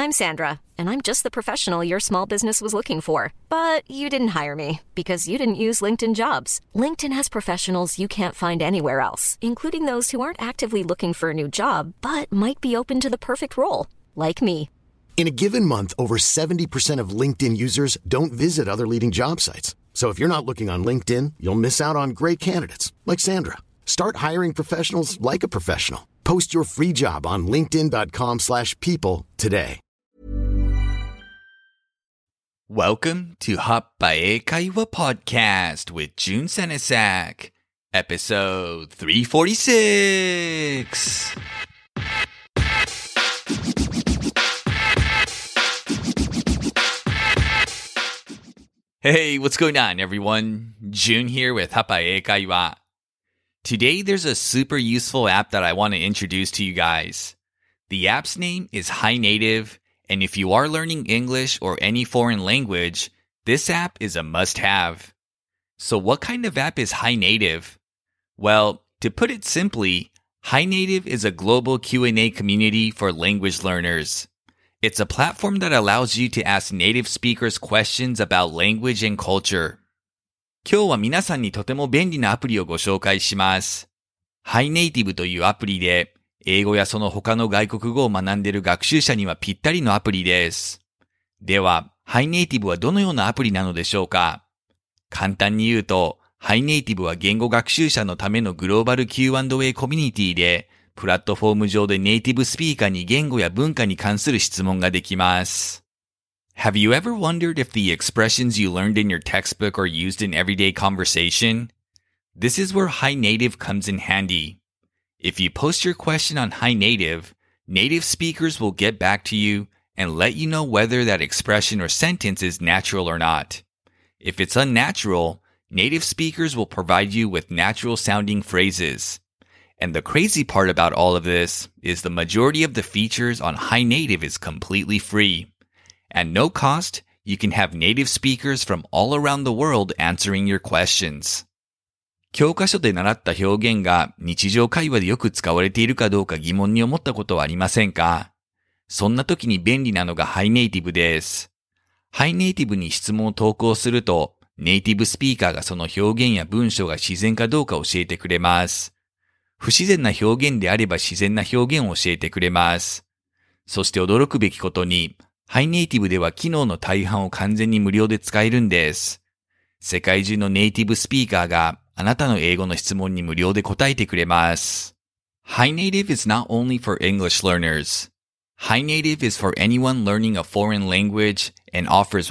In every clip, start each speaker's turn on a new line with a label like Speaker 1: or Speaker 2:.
Speaker 1: I'm Sandra, and I'm just the professional your small business was looking for. But you didn't hire me because you didn't use LinkedIn Jobs. LinkedIn has professionals you can't find anywhere else, including those who aren't actively looking for a new job, but might be open to the perfect role, like me.
Speaker 2: In a given month, over 70% of LinkedIn users don't visit other leading job sites. So if you're not looking on LinkedIn, you'll miss out on great candidates like Sandra. Start hiring professionals like a professional. Post your free job on linkedin.com/people today.
Speaker 3: Welcome to Happae Kaiwa Podcast with Jun Senesak, episode 346. Hey, what's going on, everyone? Jun here with Happae Kaiwa. Today, there's a super useful app that I want to introduce to you guys. The app's name is HiNative, and if you are learning English or any foreign language, this app is a must-have. So what kind of app is HiNative? Well, to put it simply, HiNative is a global Q&A community for language learners. It's a platform that allows you to ask native speakers questions about language and culture. 今日は皆さんにとても便利なアプリをご紹介します。HiNative というアプリで、英語やその他の外国語を学んでいる学習者にはぴったりのアプリです。では、HiNative はどのようなアプリなのでしょうか？簡単に言うと、HiNative は言語学習者のためのグローバル Q&A コミュニティで、プラットフォーム上でネイティブスピーカーに言語や文化に関する質問ができます。Have you ever wondered if the expressions you learned in your textbook are used in everyday conversation? This is where HiNative comes in handy. If you post your question on HiNative, native speakers will get back to you and let you know whether that expression or sentence is natural or not. If it's unnatural, native speakers will provide you with natural-sounding phrases. And the crazy part about all of this is the majority of the features on HiNative is completely free. At no cost, you can have native speakers from all around the world answering your questions. 教科書で習った表現が日常会話でよく使われているかどうか疑問に思ったことはありませんか？そんな時に便利なのが HiNative です。HiNative に質問を投稿すると、ネイティブスピーカーがその表現や文章が自然かどうか教えてくれます。不自然な表現であれば自然な表現を教えてくれます。そして驚くべきことに、HiNative では機能の大半を完全に無料で使えるんです。世界中のネイティブスピーカーがあなたの英語の質問に無料で答えてくれます。HiNative is not only for English learners. HiNative is for anyone learning a foreign language and offers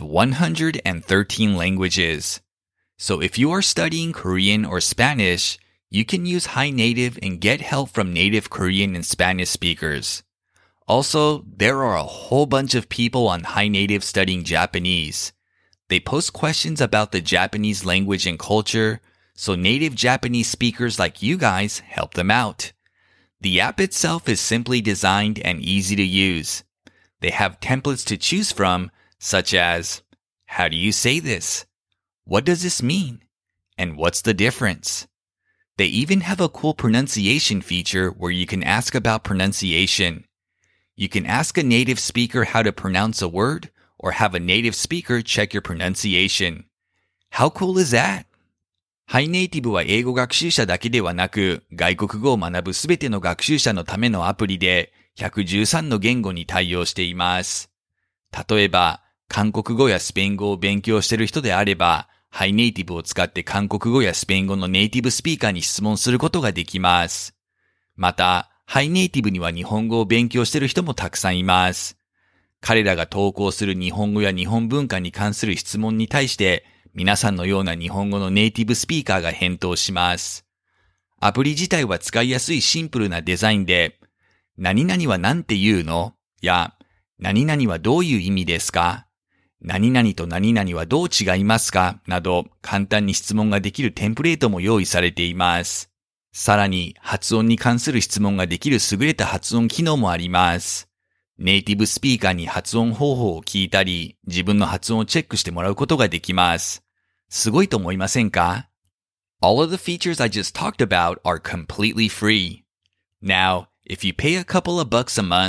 Speaker 3: 113 languages. So if you are studying Korean or Spanish, you can use HiNative and get help from native Korean and Spanish speakers. Also, there are a whole bunch of people on HiNative studying Japanese. They post questions about the Japanese language and culture, so native Japanese speakers like you guys help them out. The app itself is simply designed and easy to use. They have templates to choose from, such as, how do you say this? What does this mean? And what's the difference? They even have a cool pronunciation feature where you can ask about pronunciation. You can ask a native speaker how to pronounce a word or have a native speaker check your pronunciation. How cool is that? HiNative は英語学習者だけではなく、外国語を学ぶすべての学習者のためのアプリで、113の言語に対応しています。例えば、韓国語やスペイン語を勉強している人であれば、HiNative を使って韓国語やスペイン語のネイティブスピーカーに質問することができます。また、HiNative には日本語を勉強している人もたくさんいます。彼らが投稿する日本語や日本文化に関する質問に対して、皆さんのような日本語のネイティブスピーカーが返答します。アプリ自体は使いやすいシンプルなデザインで、何々は何て言うの？や、何々はどういう意味ですか？何々と何々はどう違いますか？など、簡単に質問ができるテンプレートも用意されています。さらに、発音に関する質問ができる優れた発音機能もあります。ネイティブスピーカーに発音方法を聞いたり、自分の発音をチェックしてもらうことができます。すごいと思いませんか？ All of the features I just talked about are completely free. Now, if you pay a couple of bucks a month,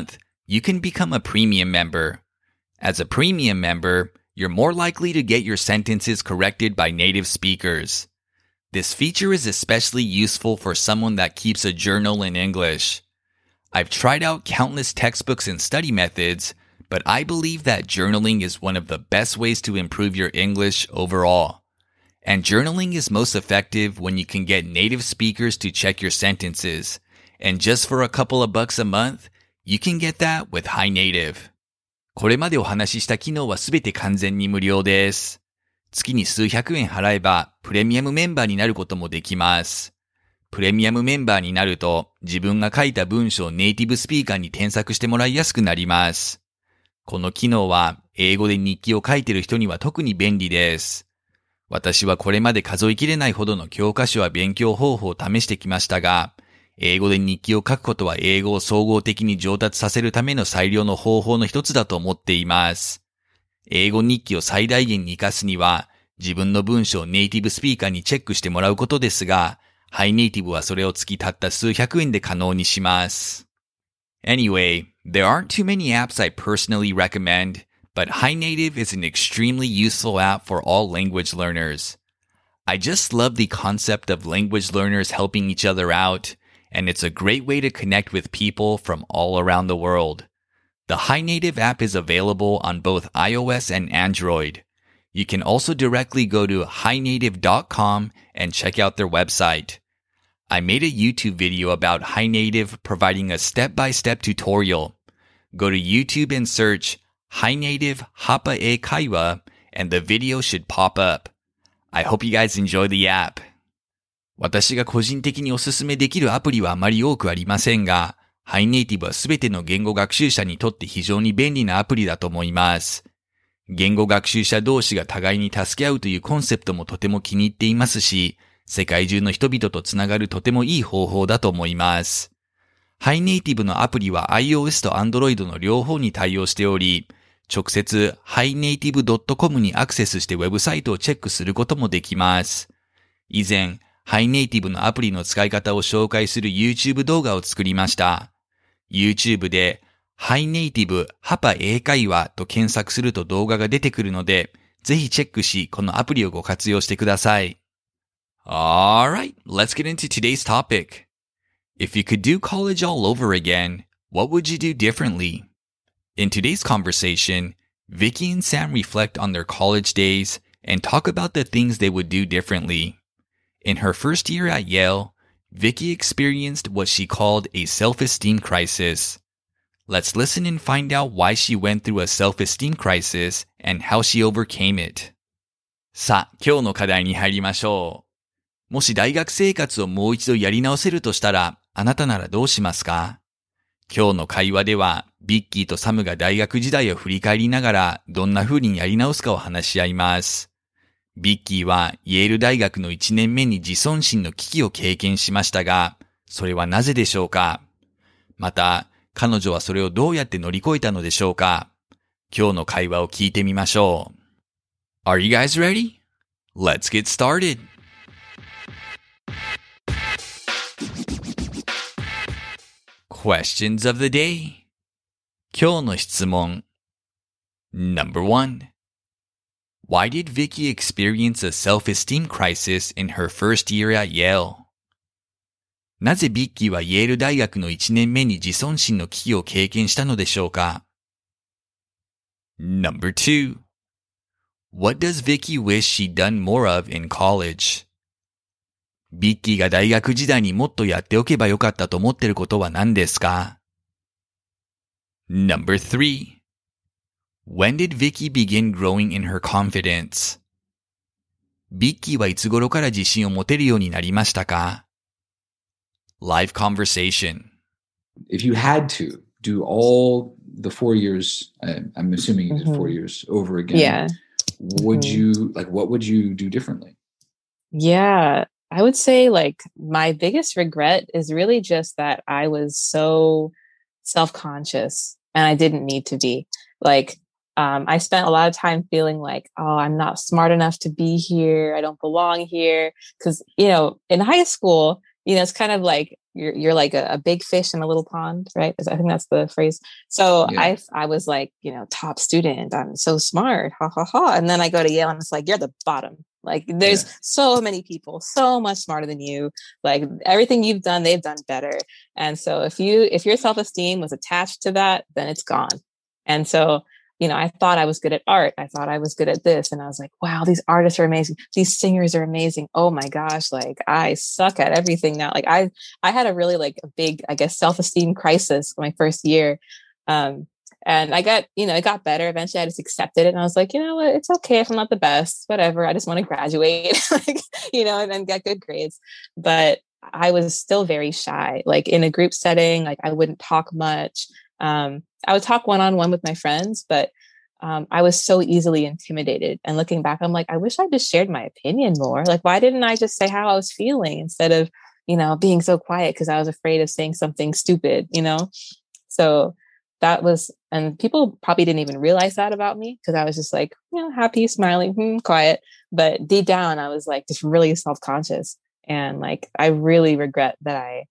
Speaker 3: you can become a premium member. As a premium member, you're more likely to get your sentences corrected by native speakers. This feature is especially useful for someone that keeps a journal in English. I've tried out countless textbooks and study methods, but I believe that journaling is one of the best ways to improve your English overall. And journaling is most effective when you can get native speakers to check your sentences. And just for a couple of bucks a month, you can get that with Hi Native. これまでお話しした機能はすべて完全に無料です。月に数百円払えばプレミアムメンバーになることもできます。プレミアムメンバーになると自分が書いた文章をネイティブスピーカーに添削してもらいやすくなります。この機能は英語で日記を書いている人には特に便利です。私はこれまで数えきれないほどの教科書や勉強方法を試してきましたが、英語で日記を書くことは英語を総合的に上達させるための最良の方法の一つだと思っています。英語日記を最大限に活かすには、自分の文章をネイティブスピーカーにチェックしてもらうことですが、ハイネイティブはそれを月たった数百円で可能にします。Anyway, there aren't too many apps I personally recommend, but Hi Native is an extremely useful app for all language learners. I just love the concept of language learners helping each other out.And it's a great way to connect with people from all around the world. The Hi Native app is available on both iOS and Android. You can also directly go to hinative.com and check out their website. I made a YouTube video about Hi Native providing a step-by-step tutorial. Go to YouTube and search Hi Native Hapa e Kaiwa and the video should pop up. I hope you guys enjoy the app.私が個人的におすすめできるアプリはあまり多くありませんが、Hi Nativeはすべての言語学習者にとって非常に便利なアプリだと思います。言語学習者同士が互いに助け合うというコンセプトもとても気に入っていますし、世界中の人々とつながるとてもいい方法だと思います。Hi Nativeのアプリは iOS と Android の両方に対応しており、直接 hinative.com にアクセスしてウェブサイトをチェックすることもできます。以前、Hi Native のアプリの使い方を紹介する YouTube 動画を作りました。YouTube で Hi Native ハパ英会話と検索すると動画が出てくるので、ぜひチェックし、このアプリをご活用してください。Alright, let's get into today's topic. If you could do college all over again, what would you do differently? In today's conversation, Vicky and Sam reflect on their college days and talk about the things they would do differently.In her first year at Yale, Vicky experienced what she called a self-esteem crisis. Let's listen and find out why she went through a self-esteem crisis and how she overcame it. さあ、今日の課題に入りましょう。もし大学生活をもう一度やり直せるとしたら、あなたならどうしますか？今日の会話では、ビッキーとサムが大学時代を振り返りながら、どんな風にやり直すかを話し合います。ビッキーはイェール大学の1年目に自尊心の危機を経験しましたが、それはなぜでしょうか？また、彼女はそれをどうやって乗り越えたのでしょうか？今日の会話を聞いてみましょう。Are you guys ready? Let's get started! Questions of the day. 今日の質問。Number 1.Why did Vicky experience a self-esteem crisis in her first year at Yale? なぜビッキーはイェール大学の1年目に自尊心の危機を経験したのでしょうか？ Number 2. What does Vicky wish she'd done more of in college? ビッキーが大学時代にもっとやっておけばよかったと思っていることは何ですか？ Number 3.When did Vicky begin growing in her confidence? ビッキーはいつ頃から自信を持てるようになりましたか？ Live conversation.
Speaker 4: If you had to do all the 4 years, I'm assuming you did 4 years over again. Would you, what would you do differently?
Speaker 5: Yeah, I would say my biggest regret is really just that I was so self-conscious and I didn't need to be. I spent a lot of time feeling I'm not smart enough to be here. I don't belong here. Because, in high school, it's kind of you're like a big fish in a little pond, right? I think that's the phrase. So I was like, top student. I'm so smart. Ha ha ha. And then I go to Yale and it's like, you're the bottom. Like there's so many people so much smarter than you. Like everything you've done, they've done better. And so if your self-esteem was attached to that, then it's gone. And so, I thought I was good at art. I thought I was good at this. And I was like, wow, these artists are amazing. These singers are amazing. Oh my gosh. Like I suck at everything now. Like I had a really like a big, I guess, self-esteem crisis my first year. And I got, it got better. Eventually I just accepted it. And I was like, you know what, it's okay if I'm not the best, whatever. I just want to graduate, and then get good grades. But I was still very shy, like in a group setting, like I wouldn't talk much. I would talk one-on-one with my friends, but I was so easily intimidated. And looking back, I'm like, I wish I just shared my opinion more. Like, why didn't I just say how I was feeling instead of, being so quiet because I was afraid of saying something stupid, So that was, and people probably didn't even realize that about me because I was just like, happy, smiling, quiet. But deep down, I was like just really self-conscious. And like, I really regret that I,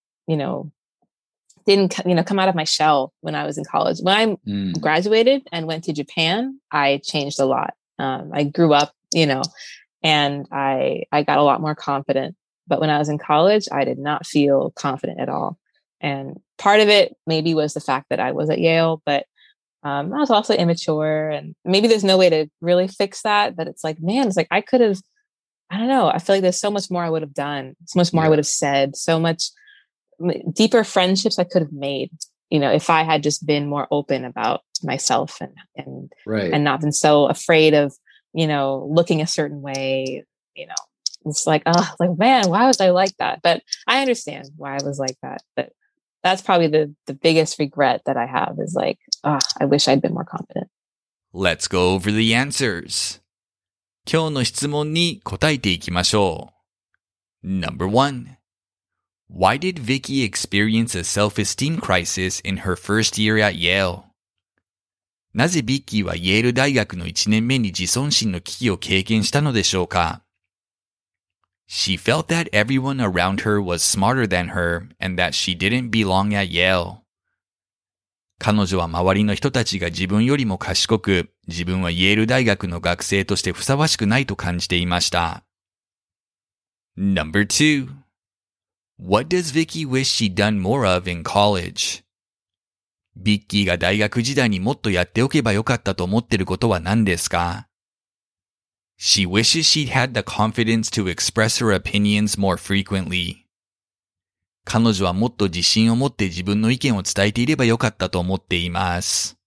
Speaker 5: didn't come out of my shell when I was in college. When I graduated and went to Japan, I changed a lot. I grew up, and I got a lot more confident. But when I was in college, I did not feel confident at all. And part of it maybe was the fact that I was at Yale, but I was also immature, and maybe there's no way to really fix that. But it's like, man, it's like I could have, I don't know. I feel like there's so much more I would have done, so much more I would have said, so much deeper friendships I could have made, if I had just been more open about myself and not been so afraid of, looking a certain way, it's like, man, why was I like that? But I understand why I was like that. But that's probably the biggest regret that I have is like, I wish I'd been more confident.
Speaker 3: Let's go over the answers. 今日の質問に答えていきましょう。Number 1.Why did Vicky experience a self-esteem crisis in her first year at Yale? なぜビッキーはイェール大学の1年目に自尊心の危機を経験したのでしょうか? She felt that everyone around her was smarter than her and that she didn't belong at Yale. 彼女は周りの人たちが自分よりも賢く、自分はイェール大学の学生としてふさわしくないと感じていました。Number 2.What does Vicky wish she'd done more of in college? ビッキーが大学時代にもっとやっておけばよかったと思ってることは何ですか? She wishes she'd had the confidence to express her opinions more frequently. 彼女はもっと自信を持って自分の意見を伝えていればよかったと思っています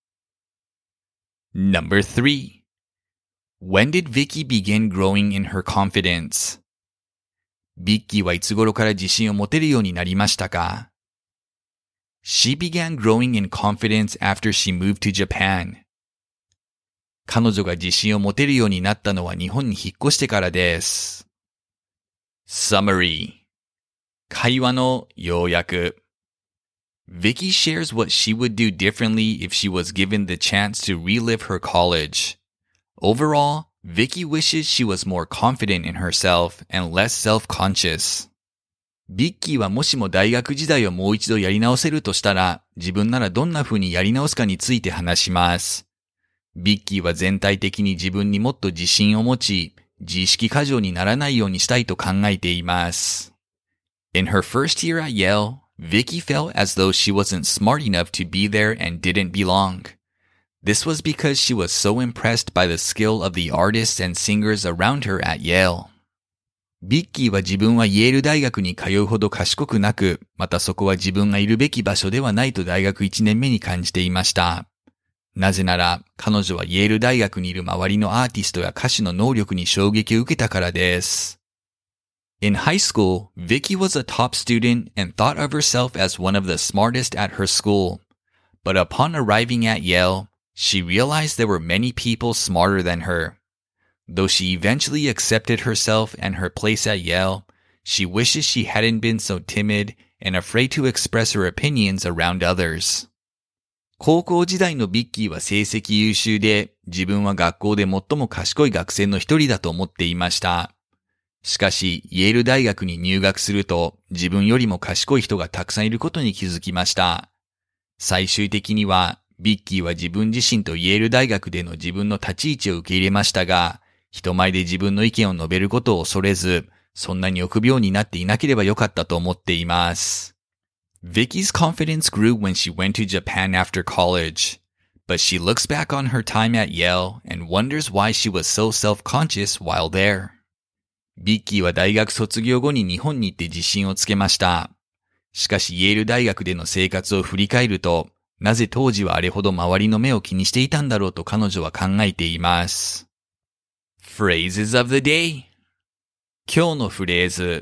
Speaker 3: 。Number 3. When did Vicky begin growing in her confidence?ビッキーはいつ頃から自信を持てるようになりましたか? She began growing in confidence after she moved to Japan. 彼女が自信を持てるようになったのは日本に引っ越してからです。Summary. 会話の要約。Vicky shares what she would do differently if she was given the chance to relive her college. Overall,Vicky wishes she was more confident in herself and less self-conscious. ビッキーはもしも大学時代をもう一度やり直せるとしたら、自分ならどんな風にやり直すかについて話します。ビッキーは全体的に自分にもっと自信を持ち、自意識過剰にならないようにしたいと考えています。In her first year at Yale, Vicky felt as though she wasn't smart enough to be there and didn't belong.This was because she was so impressed by the skill of the artists and singers around her at Yale. ビッキーは自分はイェール大学に通うほど賢くなく、またそこは自分がいるべき場所ではないと大学1年目に感じていました。なぜなら、彼女はイェール大学にいる周りのアーティストや歌手の能力に衝撃を受けたからです。In high school, Vicky was a top student and thought of herself as one of the smartest at her school. But upon arriving at Yale,She realized there were many people smarter than her. Though she eventually accepted herself and her place at Yale, she wishes she hadn't been so timid and afraid to express her opinions around others. 高校時代のビッキーは成績優秀で、自分は学校で最も賢い学生の一人だと思っていました。 しかし、イェール大学に入学すると、自分よりも賢い人がたくさんいることに気づきました。最終的には、ビッキーは自分自身とイェール大学での自分の立ち位置を受け入れましたが、人前で自分の意見を述べることを恐れず、そんなに臆病になっていなければよかったと思っています。Vicky's confidence grew when she went to Japan after college, but she looks back on her time at Yale and wonders why she was so self-conscious while there. ビッキーは大学卒業後に日本に行って自信をつけました。しかしイェール大学での生活を振り返ると、なぜ当時はあれほど周りの目を気にしていたんだろうと彼女は考えています。Phrases of the day 今日のフレーズ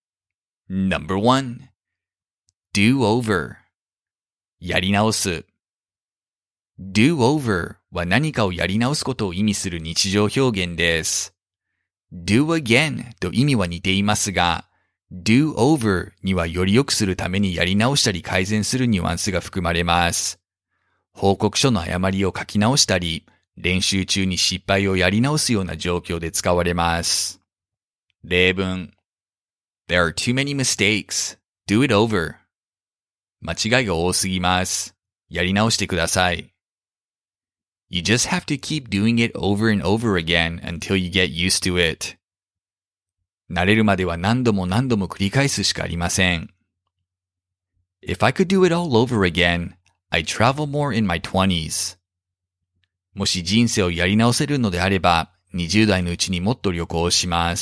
Speaker 3: No.1 Do over やり直す Do over は何かをやり直すことを意味する日常表現です。Do again と意味は似ていますが、Do over にはより良くするためにやり直したり改善するニュアンスが含まれます。報告書の誤りを書き直したり、練習中に失敗をやり直すような状況で使われます。例文 There are too many mistakes. Do it over. 間違いが多すぎます。やり直してください。You just have to keep doing it over and over again until you get used to it. 慣れるまでは何度も何度も繰り返すしかありません。If I could do it all over again, I'd travel more in my 20s. もし人生をやり直せるのであれば、20代のうちにもっと旅行します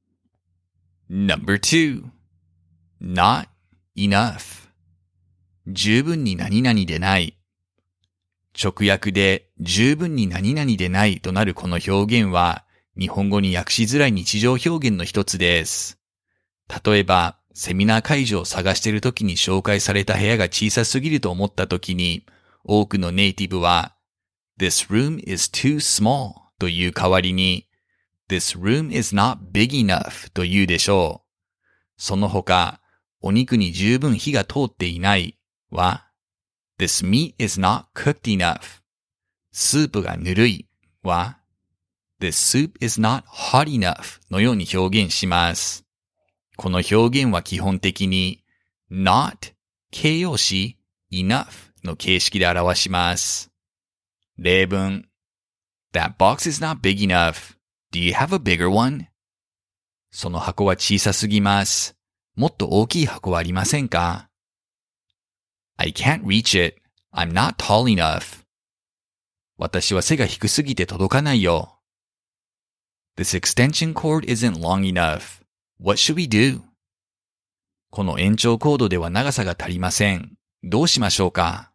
Speaker 3: 。No.2 Not enough 十分に何々でない。直訳で十分に何々でないとなるこの表現は、日本語に訳しづらい日常表現の一つです。例えば、セミナー会場を探しているときに紹介された部屋が小さすぎると思ったときに、多くのネイティブは、This room is too small という代わりに、This room is not big enough というでしょう。その他、お肉に十分火が通っていないは、This meat is not cooked enough. スープがぬるいは、This soup is not hot enough のように表現します。この表現は基本的に not 形容詞 enough の形式で表します。例文 That box is not big enough. Do you have a bigger one? その箱は小さすぎます。もっと大きい箱はありませんか？ I can't reach it. I'm not tall enough. 私は背が低すぎて届かないよ。This extension cord isn't long enough. What should we do? この延長コードでは長さが足りません。どうしましょうか？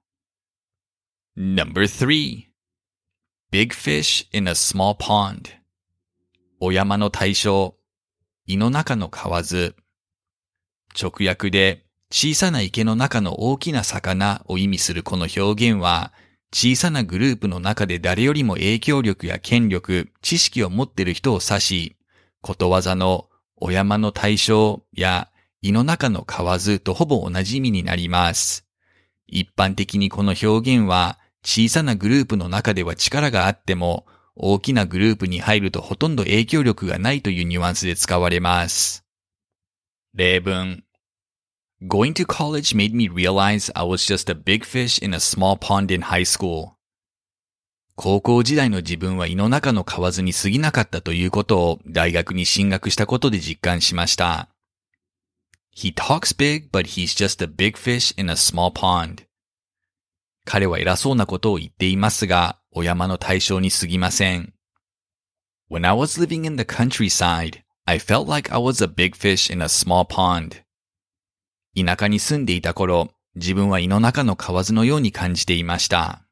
Speaker 3: No.3 Big fish in a small pond. お山の大将、胃の中の蛙。直訳で小さな池の中の大きな魚を意味するこの表現は、小さなグループの中で誰よりも影響力や権力、知識を持っている人を指し、ことわざのお山の大将や胃の中の蛙とほぼ同じ意味になります。一般的にこの表現は小さなグループの中では力があっても大きなグループに入るとほとんど影響力がないというニュアンスで使われます。例文Going to college made me realize I was just a big fish in a small pond in high school. 高校時代の自分は胃の中の蛙に過ぎなかったということを大学に進学したことで実感しました。He talks big, but he's just a big fish in a small pond. 彼は偉そうなことを言っていますが、お山の対象に過ぎません。When I was living in the countryside, I felt like I was a big fish in a small pond. 田舎に住んでいた頃、自分は胃の中の蛙のように感じていました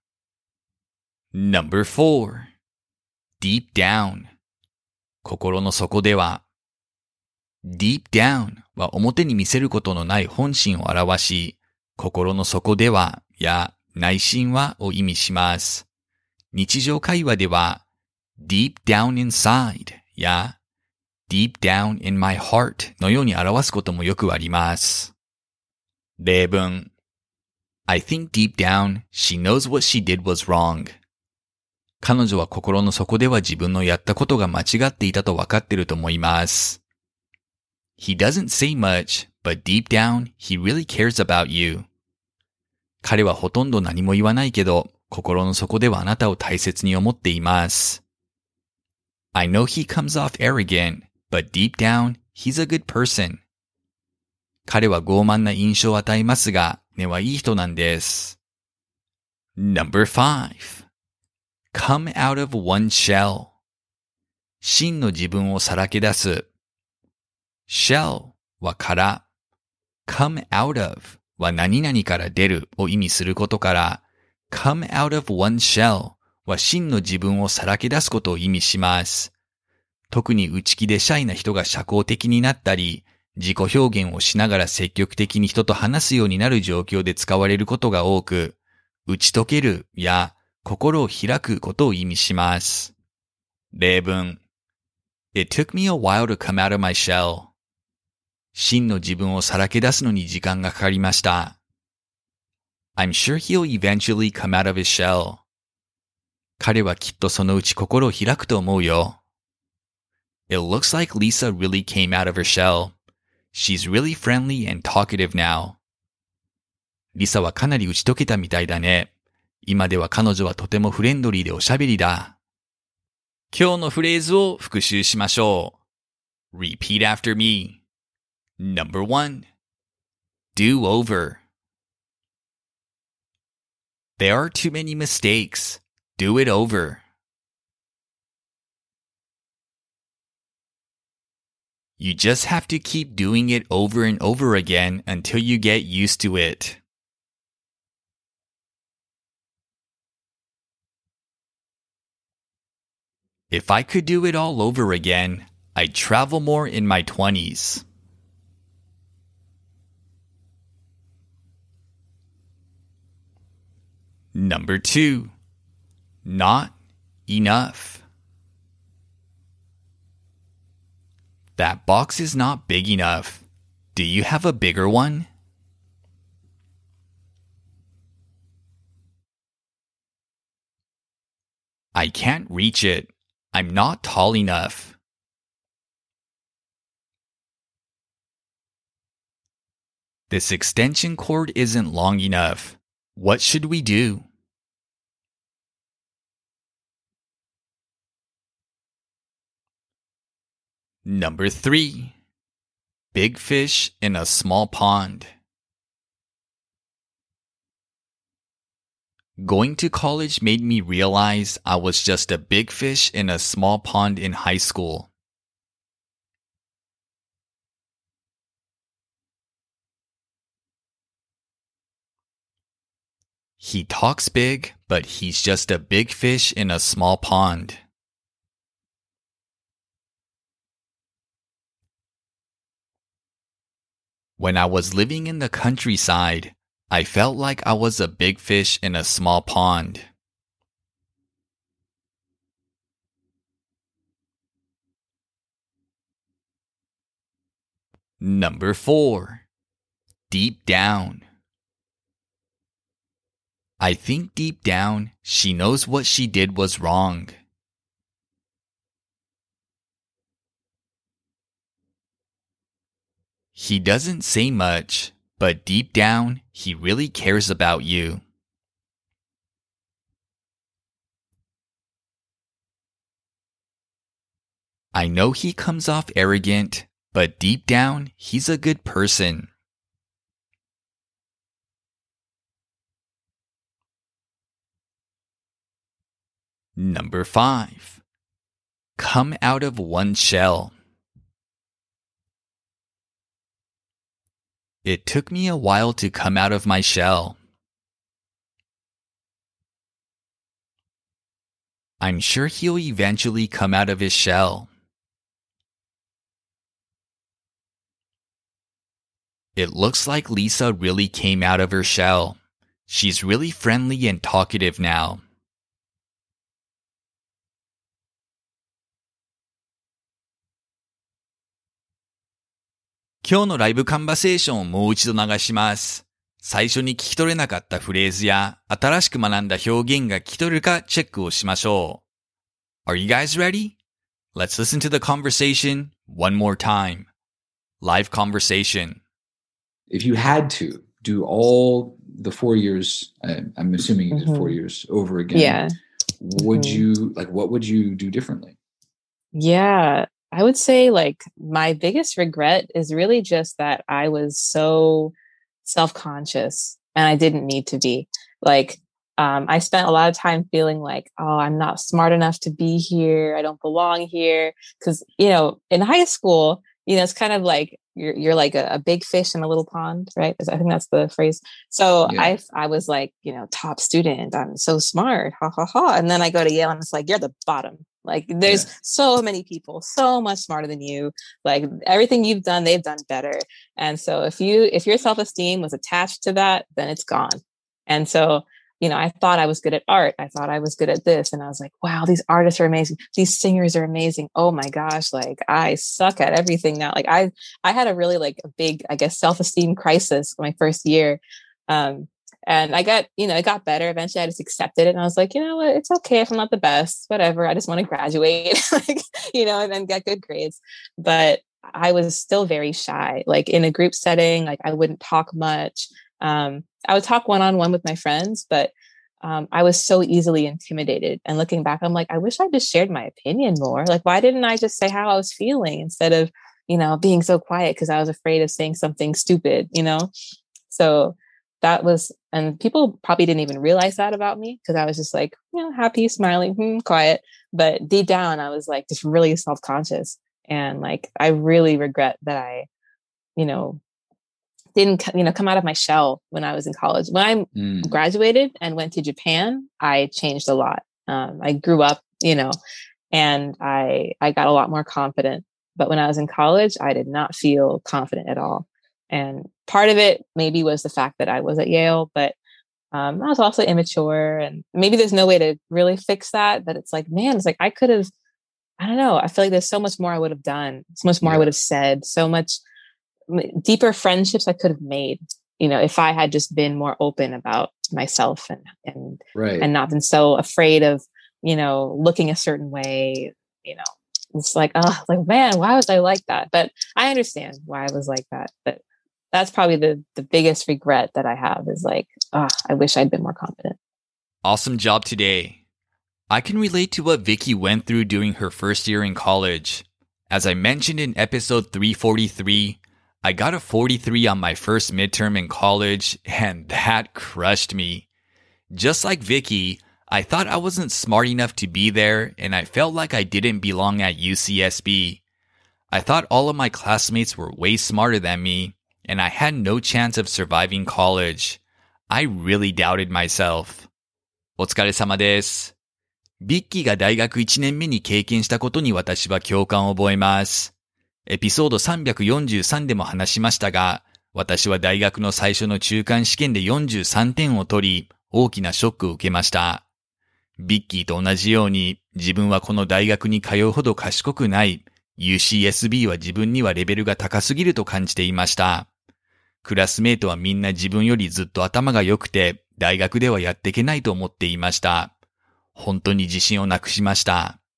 Speaker 3: 。No.4 Deep down 心の底では Deep down は表に見せることのない本心を表し、心の底ではや内心はを意味します。日常会話では Deep down inside や Deep down in my heart のように表すこともよくあります。例文 I think deep down she knows what she did was wrong. 彼女は心の底では自分のやったことが間違っていたと分かっていると思います。 He doesn't say much, but deep down, he really cares about you. 彼はほとんど何も言わないけど、心の底ではあなたを大切に思っています。I know he comes off arrogant, but deep down, he's a good person. 彼は傲慢な印象を与えますが、根はいい人なんです。Number 5. Come out of one shell. 真の自分をさらけ出す。shell はから。come out of は何々から出るを意味することから、come out of one shell は真の自分をさらけ出すことを意味します。特に内気でシャイな人が社交的になったり、自己表現をしながら積極的に人と話すようになる状況で使われることが多く、打ち解けるや心を開くことを意味します。例文 It took me a while to come out of my shell. 真の自分をさらけ出すのに時間がかかりました。I'm sure he'll eventually come out of his shell. 彼はきっとそのうち心を開くと思うよ。It looks like Lisa really came out of her shell. She's really friendly and talkative now. リサはかなり打ち解けたみたいだね。今では彼女はとてもフレンドリーでおしゃべりだ。今日のフレーズを復習しましょう。Repeat after me. Number 1. Do over. There are too many mistakes. Do it over. You just have to keep doing it over and over again until you get used to it. If I could do it all over again, I'd travel more in my 20s. Number 2. Not enough. That box is not big enough. Do you have a bigger one? I can't reach it. I'm not tall enough. This extension cord isn't long enough. What should we do? Number 3. Big fish in a small pond. Going to college made me realize I was just a big fish in a small pond in high school. He talks big, but he's just a big fish in a small pond. When I was living in the countryside, I felt like I was a big fish in a small pond. Number 4. Deep down. I think deep down, she knows what she did was wrong. He doesn't say much, but deep down, he really cares about you. I know he comes off arrogant, but deep down, he's a good person. Number 5. Come out of one shell. It took me a while to come out of my shell. I'm sure he'll eventually come out of his shell. It looks like Lisa really came out of her shell. She's really friendly and talkative now.今日のライブカンバセーションをもう一度流します。最初に聞き取れなかったフレーズや新しく学んだ表現が聞き取れるかチェックをしましょう。Are you guys ready? Let's listen to the conversation one more time. Live conversation.
Speaker 4: If you had to do all the 4 years, I'm assuming you did 4 years over again. Would you what would you do differently?
Speaker 5: Yeah, I would say like my biggest regret is really just that I was so self-conscious and I didn't need to be. Like, I spent a lot of time feeling like, oh, I'm not smart enough to be here. I don't belong here. Because, in high school, it's kind of like you're like a big fish in a little pond, right? I think that's the phrase. So I was like, top student. I'm so smart. Ha ha ha. And then I go to Yale and it's like, you're the bottom. Like there's so many people so much smarter than you. Like everything you've done, they've done better. And so if your self-esteem was attached to that, then it's gone. And so, I thought I was good at art. I thought I was good at this. And I was like, wow, these artists are amazing. These singers are amazing. Oh my gosh. Like I suck at everything now. Like I had a really like a big, I guess, self-esteem crisis my first year. And I got, it got better. Eventually I just accepted it. And I was like, you know what, it's okay if I'm not the best, whatever. I just want to graduate, and then get good grades. But I was still very shy, like in a group setting, like I wouldn't talk much. I would talk one-on-one with my friends, but I was so easily intimidated. And looking back, I'm like, I wish I just shared my opinion more. Like, why didn't I just say how I was feeling instead of, being so quiet because I was afraid of saying something stupid, So that was, and people probably didn't even realize that about me because I was just like, happy, smiling, quiet. But deep down, I was like just really self-conscious. And like, I really regret that I, didn't, come out of my shell when I was in college. When I graduated and went to Japan, I changed a lot. I grew up, and I got a lot more confident. But when I was in college, I did not feel confident at all. And part of it maybe was the fact that I was at Yale, but I was also immature, and maybe there's no way to really fix that. But it's like, man, it's like I could have, I don't know. I feel like there's so much more I would have done, so much more I would have said, so much deeper friendships I could have made, if I had just been more open about myself and not been so afraid of, looking a certain way, it's like, oh, like, man, why was I like that? But I understand why I was like that. But that's probably the biggest regret that I have is like, I wish I'd been more confident.
Speaker 3: Awesome job today. I can relate to what Vicky went through during her first year in college. As I mentioned in episode 343, I got a 43 on my first midterm in college, and that crushed me. Just like Vicky, I thought I wasn't smart enough to be there, and I felt like I didn't belong at UCSB. I thought all of my classmates were way smarter than me, and I had no chance of surviving college. I really doubted myself. お疲れ様です。ビッキーが大学1年目に経験したことに私は共感を覚えます。エピソード343でも話しましたが、私は大学の最初の中間試験で43点を取り、大きなショックを受けました。ビッキーと同じように、自分はこの大学に通うほど賢くない、UCSB は自分にはレベルが高すぎると感じていました。クラスメートはみんな自分よりずっと頭が良くて、大学ではやっていけないと思っていました。本当に自信をなくしました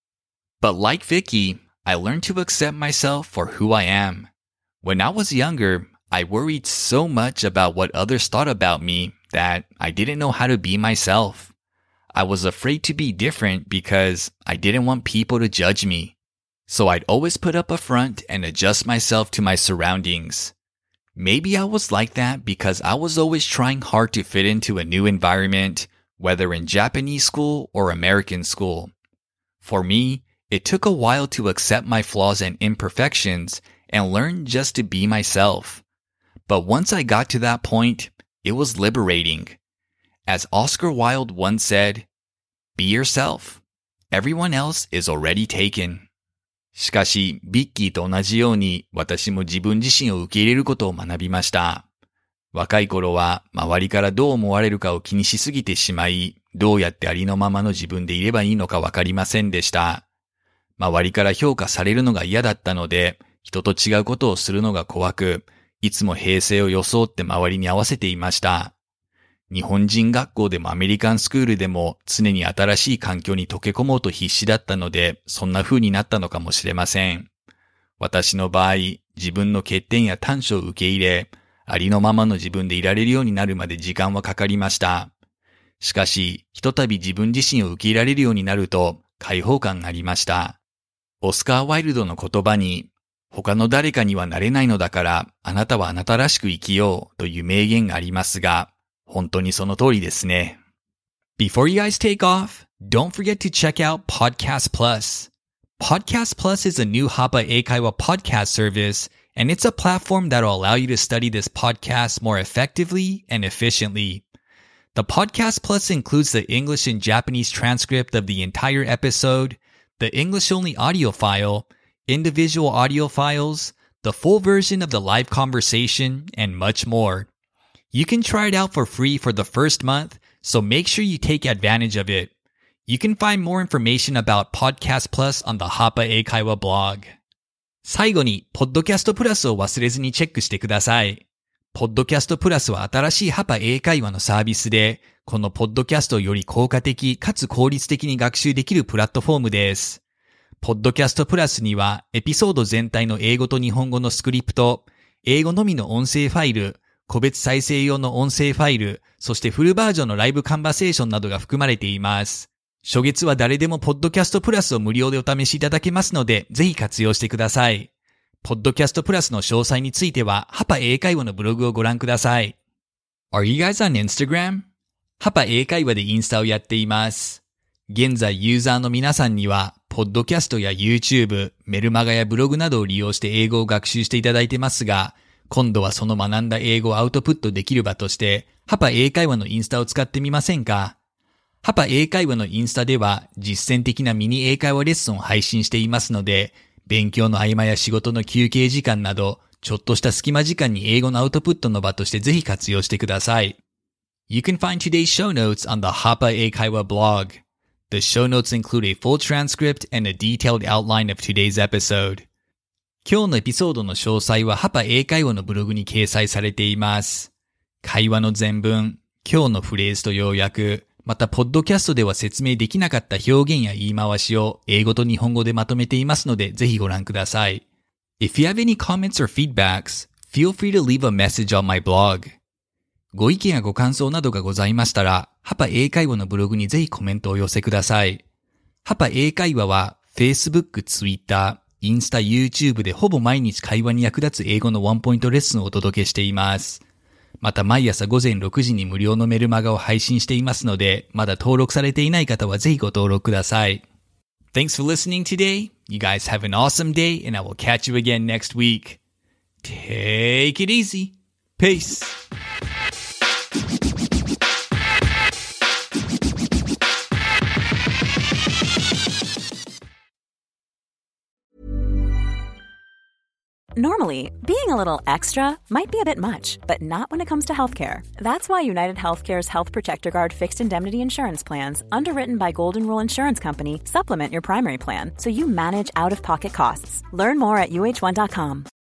Speaker 3: 。But like Vicky, I learned to accept myself for who I am. When I was younger, I worried so much about what others thought about me that I didn't know how to be myself. I was afraid to be different because I didn't want people to judge me. So I'd always put up a front and adjust myself to my surroundings. Maybe I was like that because I was always trying hard to fit into a new environment, whether in Japanese school or American school. For me, it took a while to accept my flaws and imperfections and learn just to be myself. But once I got to that point, it was liberating. As Oscar Wilde once said, "Be yourself. Everyone else is already taken." しかし、ビッキーと同じように私も自分自身を受け入れることを学びました。若い頃は周りからどう思われるかを気にしすぎてしまい、どうやってありのままの自分でいればいいのかわかりませんでした。周りから評価されるのが嫌だったので、人と違うことをするのが怖く、いつも平静を装って周りに合わせていました。日本人学校でもアメリカンスクールでも常に新しい環境に溶け込もうと必死だったので、そんな風になったのかもしれません。私の場合、 自分の欠点や短所を受け入れ、ありのままの自分でいられるようになるまで時間はかかりました。しかし、ひとたび自分自身を受け入れられるようになると、解放感がありました。オスカー・ワイルドの言葉に、他の誰かにはなれないのだから、あなたはあなたらしく生きようという名言がありますが、本当にその通りですね。Before you guys take off, don't forget to check out Podcast Plus. Podcast Plus is a new Hapa Eikaiwa podcast service, and it's a platform that will allow you to study this podcast more effectively and efficiently. The Podcast Plus includes the English and Japanese transcript of the entire episode, the English-only audio file, individual audio files, the full version of the live conversation, and much more. You can try it out for free for the first month, so make sure you take advantage of it. You can find more information about Podcast Plus on the Hapa Eikaiwa blog. 最後に、Podcast Plus を忘れずにチェックしてください。Podcast Plus は新しいHapa英会話のサービスで、このポッドキャストをより効果的かつ効率的に学習できるプラットフォームです。Podcast Plus にはエピソード全体の英語と日本語のスクリプト、英語のみの音声ファイル、個別再生用の音声ファイル、そしてフルバージョンのライブカンバセーションなどが含まれています。初月は誰でもPodcast Plusを無料でお試しいただけますので、ぜひ活用してください。Podcast Plusの詳細については、Hapa英会話のブログをご覧ください。Are you guys on Instagram? Hapa英会話でインスタをやっています。現在ユーザーの皆さんには、ポッドキャストや YouTube、メルマガやブログなどを利用して英語を学習していただいてますが、今度はその学んだ英語をアウトプットできる場として、Hapa英会話のインスタを使ってみませんか？Hapa英会話のインスタでは実践的なミニ英会話レッスンを配信していますので、勉強の合間や仕事の休憩時間など、ちょっとした隙間時間に英語のアウトプットの場としてぜひ活用してください。You can find today's show notes on the Hapa Eikaiwa blog. The show notes include a full transcript and a detailed outline of today's episode. 今日のエピソードの詳細はHapa英会話のブログに掲載されています。会話の全文、今日のフレーズと要約、また、ポッドキャストでは説明できなかった表現や言い回しを英語と日本語でまとめていますので、ぜひご覧ください。If you have any comments or feedbacks, feel free to leave a message on my blog. ご意見やご感想などがございましたら、Hapa英会話のブログにぜひコメントをお寄せください。Hapa英会話は、Facebook、Twitter、インスタ、YouTube でほぼ毎日会話に役立つ英語のワンポイントレッスンをお届けしています。また毎朝午前6時に無料のメルマガを配信していますので、まだ登録されていない方はぜひご登録ください。Thanks for listening today. You guys have an awesome day and I will catch you again next week. Take it easy. Peace.
Speaker 6: Normally, being a little extra might be a bit much, but not when it comes to healthcare. That's why United Healthcare's Health Protector Guard fixed indemnity insurance plans, underwritten by Golden Rule Insurance Company, supplement your primary plan so you manage out-of-pocket costs. Learn more at uh1.com.